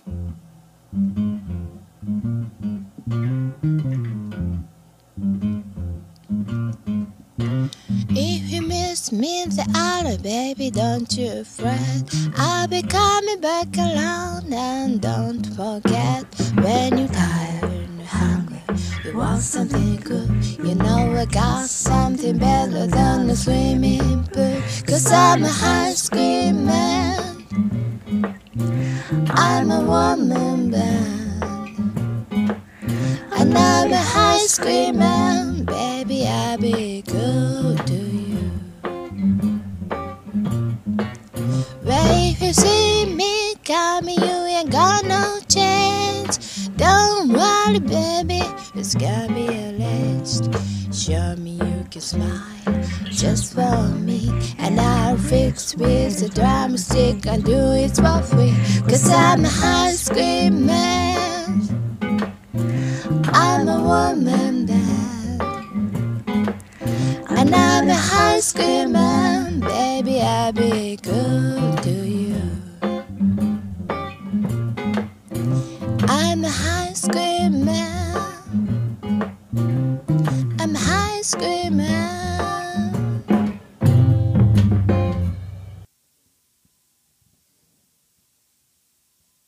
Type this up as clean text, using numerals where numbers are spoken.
If you miss me the other, baby, don't you fret. I'll be coming back alone, and don't forget, when you're tired and you're hungry, you want something good, you know I got something better than a swimming pool. 'Cause I'm a ice cream man, I'm a woman band, and I'm a ice cream man. Baby, I'll be good to you. Well, if you see me coming, you ain't got no chance. Don't worry, baby, it's gonna be a last. Show me you can smile just for me, and I'll fix with the drumstick and do it for free. 'Cause I'm a ice cream man, I'm a woman band, and I'm a ice cream man. Baby, I'll be good to you. I'm a ice cream man, I'm a ice cream man.